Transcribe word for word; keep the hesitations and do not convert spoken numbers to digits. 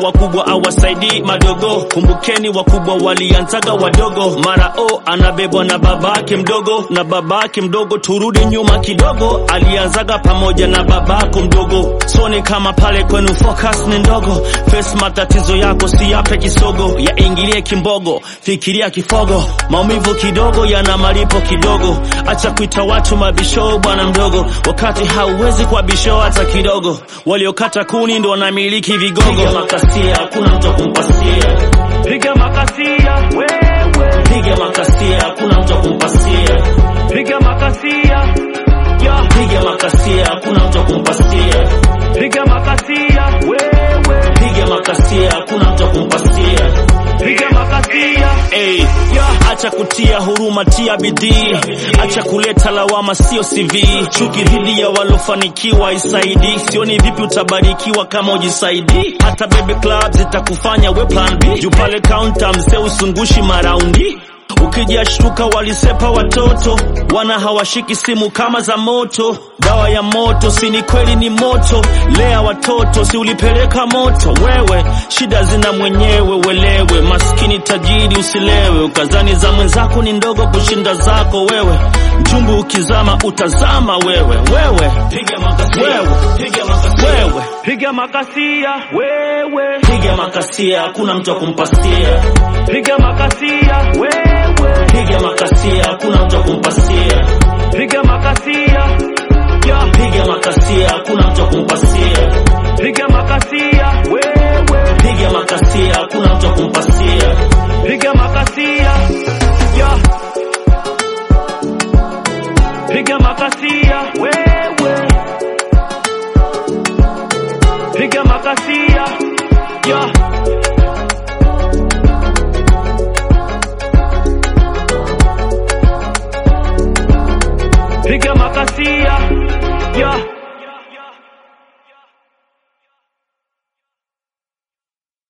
wakubwa awasaidi madogo. Kumbukeni wakubwa walianzaga wadogo. Mara o anabebwa na babake mdogo, na babake mdogo turudi nyuma kidogo, alianzaga pamoja na babako mdogo. So ni kama pale kwenu focus ni ndogo. Face matatizo yako si yape kisogo, ya ingilie kimbogo, fikiria kifogo. Maumivu kidogo yana malipo kidogo. Acha kuita watu mabisho bwana mdogo, wakati hauwezi kwa bisho hata kidogo. Waliokata kuni ndo wanamiliki vigogo. Piga makasia hakuna mtu kumpasia. Piga makasia wewe. Piga makasia hakuna mtu kumpasia. Piga makasia yeah. Piga makasia hakuna mtu kumpasia. Piga makasia wewe. Piga makasia hakuna mtu kumpasia. Piga makasia hey. yeah. Acha kutia huruma, tia bidii. Acha kuleta lawama, sio C V. Chuki dhidi ya walofanikiwa isaidi. Sioni vipi utabarikiwa kama ujisaidi. Hata baby club zitakufanya we plan B. Juu pale counter mzee usungushi maraundi. Ukijashtuka walisepa watoto, wana hawashiki simu kama za moto. Dawa ya moto si ni kweli ni moto. Lea watoto si ulipeleka moto. Wewe shida zina mwenyewe welewe. Maskini tajiri usilewe, ukazani za mwenzako ni ndogo kushinda zako wewe. Mchumbu ukizama utazama wewe. Wewe piga makasia wewe. Piga makasia wewe. Piga makasia wewe. Piga makasia hakuna mtu kumpasia. Piga makasia wewe. Piga makasia hakuna mtu kumpasia. Piga makasia yeah. Piga makasia hakuna mtu kumpasia. Piga makasia wewe. Piga makasia hakuna mtu kumpasia. Piga makasia yeah. Piga makasia wewe. Piga makasia yeah. Piga makasia yeah.